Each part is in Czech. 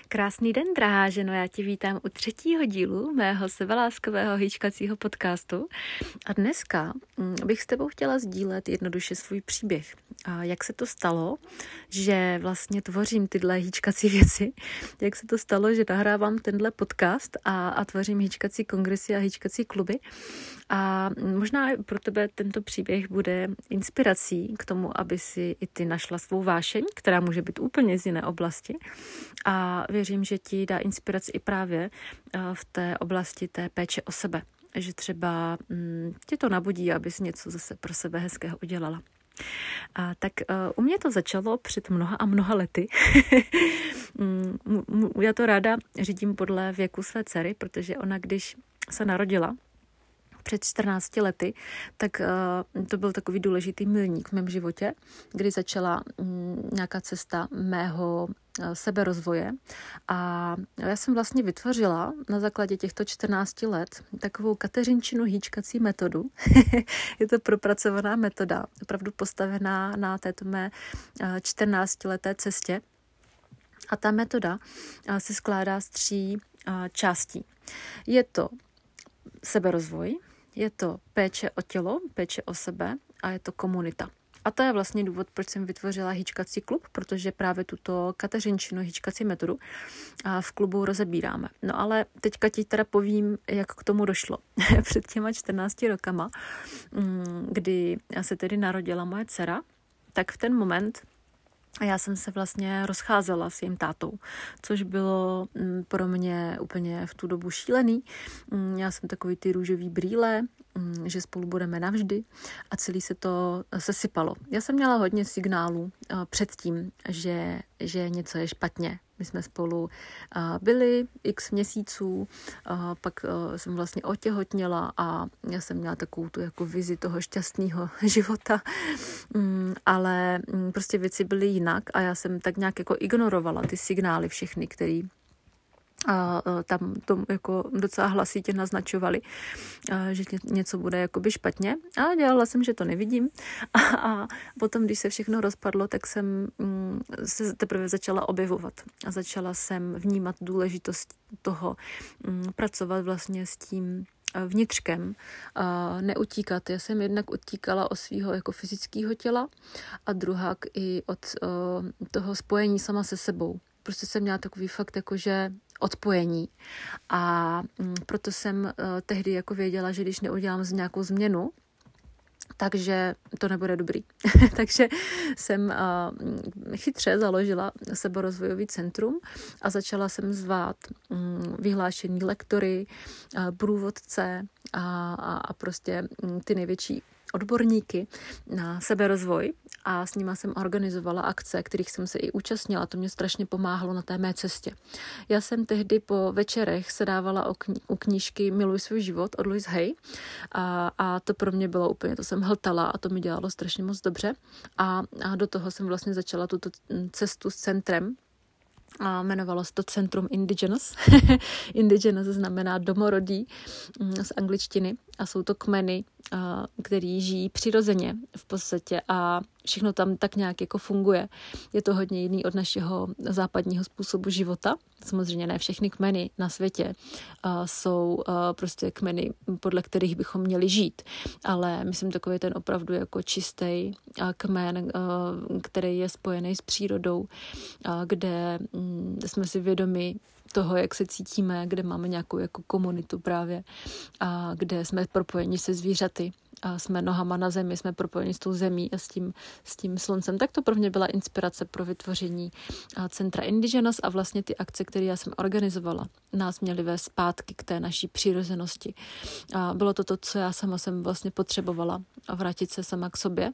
Krásný den, drahá ženo, já tě vítám u 3. dílu mého sebeláskového hýčkacího podcastu a dneska bych s tebou chtěla sdílet jednoduše svůj příběh. A jak se to stalo, že vlastně tvořím tyhle hýčkací věci, jak se to stalo, že nahrávám tenhle podcast a tvořím hýčkací kongresy a hýčkací kluby. A možná pro tebe tento příběh bude inspirací k tomu, aby si i ty našla svou vášeň, která může být úplně z jiné oblasti. A věřím, že ti dá inspiraci i právě v té oblasti té péče o sebe. Že třeba tě to nabudí, abys něco zase pro sebe hezkého udělala. Tak u mě to začalo před mnoha a mnoha lety. Já to ráda řídím podle věku své dcery, protože ona, když se narodila před 14 lety, tak to byl takový důležitý milník v mém životě, kdy začala nějaká cesta mého seberozvoje. A já jsem vlastně vytvořila na základě těchto 14 let takovou Kateřinčinu hýčkací metodu. Je to propracovaná metoda, opravdu postavená na této mé 14leté cestě. A ta metoda se skládá z 3 částí. Je to seberozvoj, je to péče o tělo, péče o sebe a je to komunita. A to je vlastně důvod, proč jsem vytvořila hýčkací klub, protože právě tuto Kateřinčinu hýčkací metodu v klubu rozebíráme. No ale teďka ti teda povím, jak k tomu došlo. Před těma 14 rokama, kdy se tedy narodila moje dcera, tak v ten moment já jsem se vlastně rozcházela s jejím tátou, což bylo pro mě úplně v tu dobu šílený. Já jsem takový ty růžový brýle, že spolu budeme navždy a celý se to sesypalo. Já jsem měla hodně signálů předtím, že něco je špatně. My jsme spolu byli x měsíců, pak jsem vlastně otěhotněla a já jsem měla takovou tu jako vizi toho šťastného života, ale prostě věci byly jinak a já jsem tak nějak jako ignorovala ty signály všechny, které tam to jako docela hlasitě naznačovali, že něco bude jakoby špatně a dělala jsem, že to nevidím a potom, když se všechno rozpadlo, tak jsem se teprve začala objevovat a začala jsem vnímat důležitost toho pracovat vlastně s tím vnitřkem, neutíkat. Já jsem jednak utíkala od svého jako fyzického těla a druhak i od toho spojení sama se sebou. Prostě jsem měla takový fakt jakože odpojení a proto jsem tehdy jako věděla, že když neudělám nějakou změnu, takže to nebude dobrý. Takže jsem chytře založila seberozvojový centrum a začala jsem zvát vyhlášení lektory, průvodce a prostě ty největší odborníky na seberozvoj a s nima jsem organizovala akce, kterých jsem se i účastnila. To mě strašně pomáhalo na té mé cestě. Já jsem tehdy po večerech se dávala u knížky Miluj svůj život od Louise Hay a to pro mě bylo úplně, to jsem hltala a to mi dělalo strašně moc dobře a do toho jsem vlastně začala tuto cestu s centrem. A jmenovalo se to Centrum Indigenous. Indigenous znamená domorodý z angličtiny a jsou to kmeny, který žijí přirozeně v podstatě a všechno tam tak nějak jako funguje. Je to hodně jiný od našeho západního způsobu života. Samozřejmě ne všechny kmeny na světě jsou prostě kmeny, podle kterých bychom měli žít, ale myslím takový ten opravdu jako čistý kmen, který je spojený s přírodou, kde jsme si vědomi toho, jak se cítíme, kde máme nějakou jako komunitu právě, a kde jsme propojeni se zvířaty a jsme nohama na zemi, jsme propojeni s tou zemí a s tím sluncem. Tak to pro mě byla inspirace pro vytvoření Centra Indigenous a vlastně ty akce, které já jsem organizovala, nás měly vést zpátky k té naší přirozenosti. A bylo to to, co já sama jsem vlastně potřebovala a vrátit se sama k sobě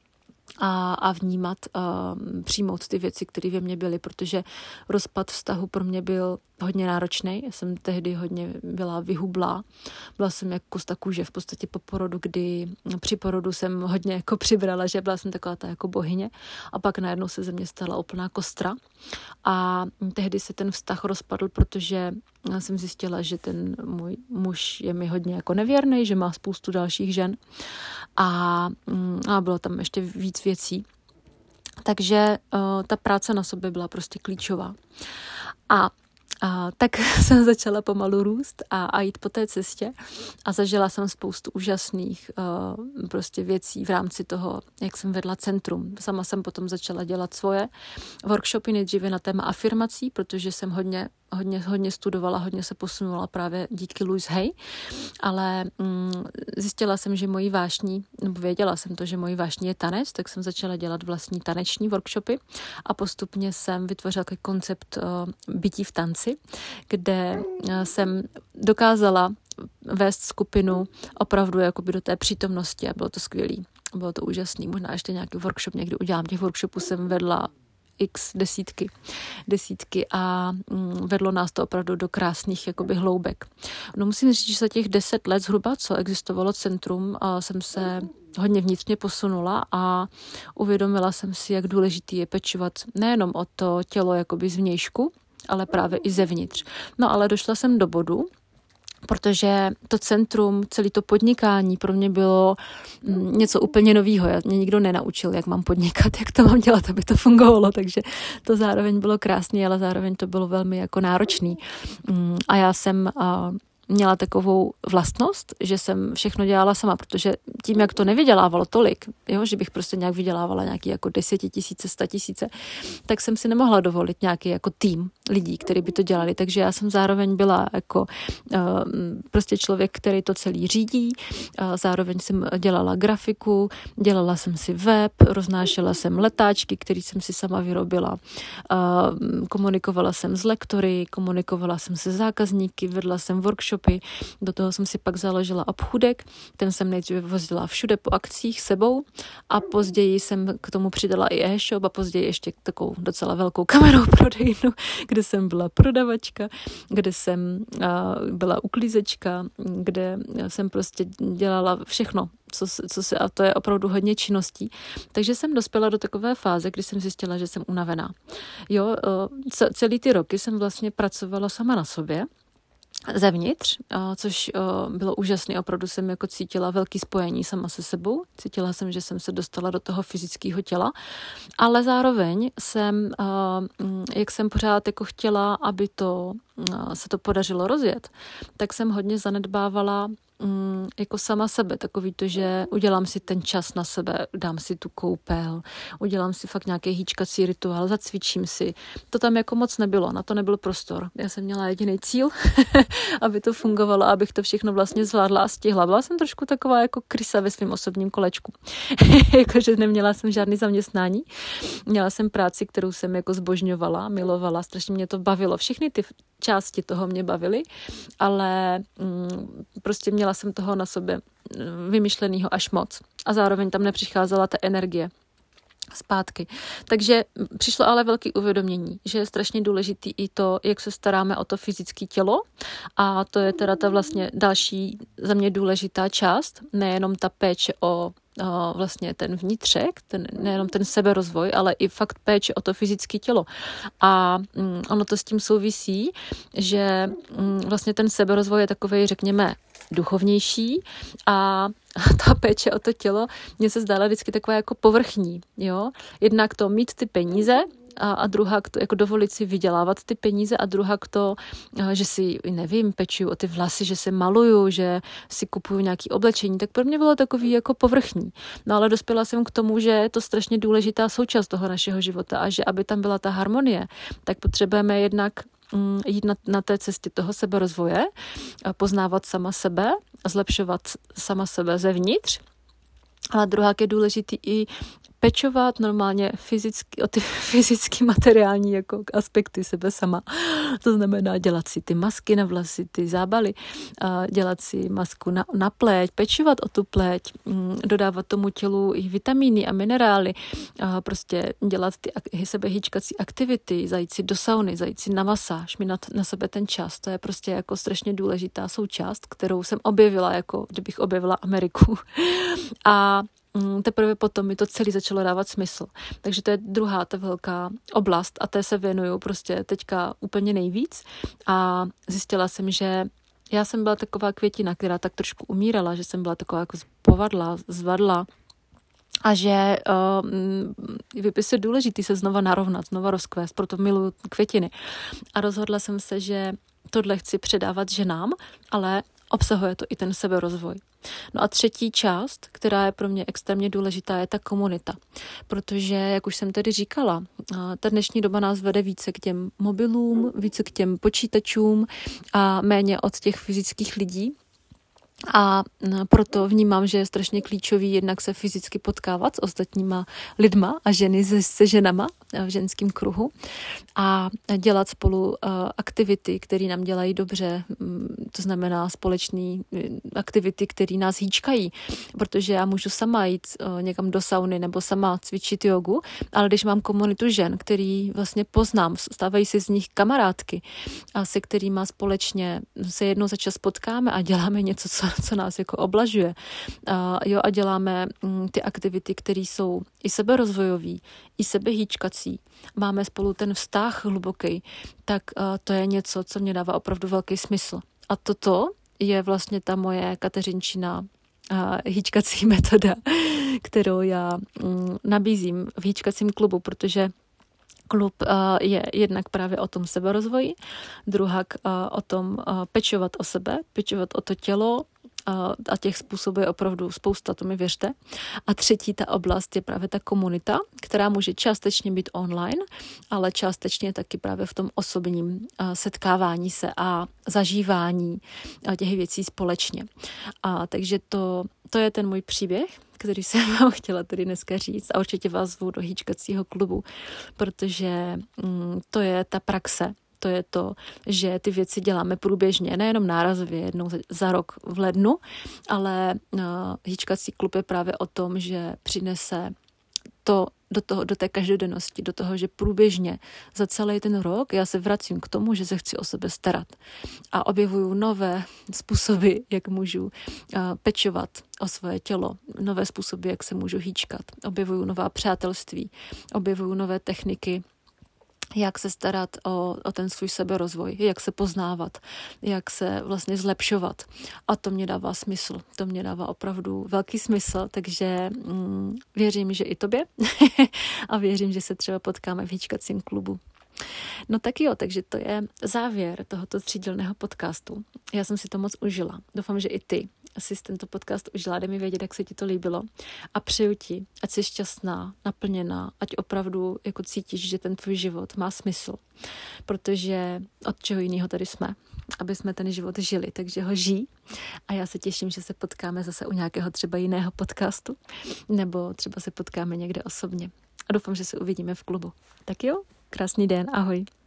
a vnímat, přijmout ty věci, které ve mně byly, protože rozpad vztahu pro mě byl hodně náročný. Já jsem tehdy hodně byla vyhublá. Byla jsem jako kus kůže v podstatě po porodu, kdy při porodu jsem hodně jako přibrala, že byla jsem taková ta jako bohyně a pak najednou se ze mě stala úplná kostra. A tehdy se ten vztah rozpadl, protože jsem zjistila, že ten můj muž je mi hodně jako nevěrný, že má spoustu dalších žen a bylo tam ještě víc věcí. Takže ta práce na sobě byla prostě klíčová. A Tak jsem začala pomalu růst a jít po té cestě a zažila jsem spoustu úžasných prostě věcí v rámci toho, jak jsem vedla centrum. Sama jsem potom začala dělat svoje workshopy nejdříve na téma afirmací, protože jsem hodně studovala, hodně se posunula právě díky Louise Hay, ale zjistila jsem, že mojí vášní, nebo věděla jsem to, že mojí vášní je tanec, tak jsem začala dělat vlastní taneční workshopy a postupně jsem vytvořila takový koncept bytí v tanci, kde jsem dokázala vést skupinu opravdu jakoby do té přítomnosti a bylo to skvělý. Bylo to úžasný. Možná ještě nějaký workshop někdy udělám. Těch workshopů jsem vedla x desítky a vedlo nás to opravdu do krásných jakoby hloubek. No musím říct, že za těch 10 let zhruba, co existovalo centrum, jsem se hodně vnitřně posunula a uvědomila jsem si, jak důležitý je pečovat nejenom o to tělo jakoby zvnějšku, ale právě i zevnitř. No ale došla jsem do bodu, protože to centrum, celé to podnikání pro mě bylo něco úplně novýho. Mě nikdo nenaučil, jak mám podnikat, jak to mám dělat, aby to fungovalo, takže to zároveň bylo krásné, ale zároveň to bylo velmi jako náročný. A já jsem měla takovou vlastnost, že jsem všechno dělala sama, protože tím, jak to nevydělávalo tolik, že bych prostě nějak vydělávala nějaký jako 10 000, 100 000, tak jsem si nemohla dovolit nějaký jako tým lidí, kteří by to dělali. Takže já jsem zároveň byla jako prostě člověk, který to celý řídí. Zároveň jsem dělala grafiku, dělala jsem si web, roznášela jsem letáčky, které jsem si sama vyrobila. Komunikovala jsem s lektory, komunikovala jsem se zákazníky, vedla jsem workshopy, do toho jsem si pak založila obchůdek, ten jsem nejdříve vozila všude po akcích sebou a později jsem k tomu přidala i e-shop a později ještě takovou docela velkou kamerou prodejnu, kde jsem byla prodavačka, kde jsem byla uklízečka, kde jsem prostě dělala všechno, a to je opravdu hodně činností. Takže jsem dospěla do takové fáze, kdy jsem zjistila, že jsem unavená. Celý ty roky jsem vlastně pracovala sama na sobě, zevnitř, což bylo úžasné. Opravdu jsem jako cítila velký spojení sama se sebou. Cítila jsem, že jsem se dostala do toho fyzického těla, ale zároveň jsem, jak jsem pořád jako chtěla, aby se to podařilo rozjet, tak jsem hodně zanedbávala jako sama sebe, takový to, že udělám si ten čas na sebe, dám si tu koupel, udělám si fakt nějaký hýčkací rituál, zacvičím si. To tam jako moc nebylo, na to nebyl prostor. Já jsem měla jediný cíl, aby to fungovalo, abych to všechno vlastně zvládla a stihla. Byla jsem trošku taková jako krysa ve svém osobním kolečku. Jakože neměla jsem žádný zaměstnání. Měla jsem práci, kterou jsem jako zbožňovala, milovala, strašně mě to bavilo. Všechny ty části toho mě bavily, ale prostě měla jsem toho na sobě vymyšlenýho až moc. A zároveň tam nepřicházela ta energie zpátky. Takže přišlo ale velké uvědomění, že je strašně důležitý i to, jak se staráme o to fyzické tělo a to je teda ta vlastně další za mě důležitá část, nejenom ta péče o vlastně ten vnitřek, nejenom ten seberozvoj, ale i fakt péče o to fyzické tělo. A ono to s tím souvisí, že vlastně ten seberozvoj je takovej, řekněme, duchovnější a ta péče o to tělo mně se zdála vždycky taková jako povrchní. Jo? Jednak to mít ty peníze a druhá to jako dovolit si vydělávat ty peníze a druhá to, že si, nevím, pečuju o ty vlasy, že se maluju, že si kupuju nějaké oblečení, tak pro mě bylo takový jako povrchní. No ale dospěla jsem k tomu, že je to strašně důležitá součást toho našeho života a že aby tam byla ta harmonie, tak potřebujeme jednak jít na té cestě toho seberozvoje, poznávat sama sebe, zlepšovat sama sebe zevnitř, ale druhá je důležitý i pečovat normálně fyzicky, o ty fyzicky materiální jako aspekty sebe sama. To znamená dělat si ty masky na vlasy, ty zábaly, dělat si masku na pleť, pečovat o tu pleť, dodávat tomu tělu i vitamíny a minerály, prostě dělat ty sebehýčkací aktivity, zajít si do sauny, zajít si na masáž, mít na sebe ten čas. To je prostě jako strašně důležitá součást, kterou jsem objevila, jako kdybych objevila Ameriku. A teprve potom mi to celé začalo dávat smysl. Takže to je druhá ta velká oblast a té se věnuju prostě teďka úplně nejvíc a zjistila jsem, že já jsem byla taková květina, která tak trošku umírala, že jsem byla taková jako zpovadla, zvadla a že vypis je důležitý se znova narovnat, znova rozkvést, proto miluji květiny. A rozhodla jsem se, že tohle chci předávat ženám, ale obsahuje to i ten seberozvoj. No a třetí část, která je pro mě extrémně důležitá, je ta komunita. Protože, jak už jsem tady říkala, ta dnešní doba nás vede více k těm mobilům, více k těm počítačům a méně od těch fyzických lidí. A proto vnímám, že je strašně klíčový jednak se fyzicky potkávat s ostatníma lidma a ženy se ženama v ženském kruhu a dělat spolu aktivity, které nám dělají dobře, to znamená společné aktivity, které nás hýčkají, protože já můžu sama jít někam do sauny nebo sama cvičit jogu, ale když mám komunitu žen, který vlastně poznám, stávají se z nich kamarádky a se kterými společně se jednou za čas potkáme a děláme něco, co nás jako oblažuje. A děláme ty aktivity, které jsou i seberozvojový, i sebehýčkací. Máme spolu ten vztah hluboký, tak to je něco, co mě dává opravdu velký smysl. A toto je vlastně ta moje Kateřinčina hýčkací metoda, kterou já nabízím v hýčkacím klubu, protože klub je jednak právě o tom seberozvoji, druhak o tom pečovat o sebe, pečovat o to tělo, a těch způsobů je opravdu spousta, to mi věřte. A třetí ta oblast je právě ta komunita, která může částečně být online, ale částečně taky právě v tom osobním setkávání se a zažívání těch věcí společně. Takže to je ten můj příběh, který jsem vám chtěla tady dneska říct a určitě vás zvu do hýčkacího klubu, protože to je ta praxe. To je to, že ty věci děláme průběžně, nejenom nárazově jednou za rok v lednu, ale hýčkací klub je právě o tom, že přinese to do té každodennosti, do toho, že průběžně za celý ten rok já se vracím k tomu, že se chci o sebe starat a objevuju nové způsoby, jak můžu pečovat o svoje tělo, nové způsoby, jak se můžu hýčkat, objevuju nová přátelství, objevuju nové techniky, jak se starat o ten svůj seberozvoj, jak se poznávat, jak se vlastně zlepšovat. A to mě dává smysl. To mě dává opravdu velký smysl, takže věřím, že i tobě a věřím, že se třeba potkáme v hýčkacím klubu. No tak jo, takže to je závěr tohoto 3dílného podcastu. Já jsem si to moc užila. Doufám, že i ty si tento podcast užila, dej mi vědět, jak se ti to líbilo. A přeju ti, ať jsi šťastná, naplněná, ať opravdu jako cítíš, že ten tvůj život má smysl. Protože od čeho jiného tady jsme, aby jsme ten život žili, takže ho žij. A já se těším, že se potkáme zase u nějakého třeba jiného podcastu, nebo třeba se potkáme někde osobně. A doufám, že se uvidíme v klubu. Tak jo, krásný den, ahoj.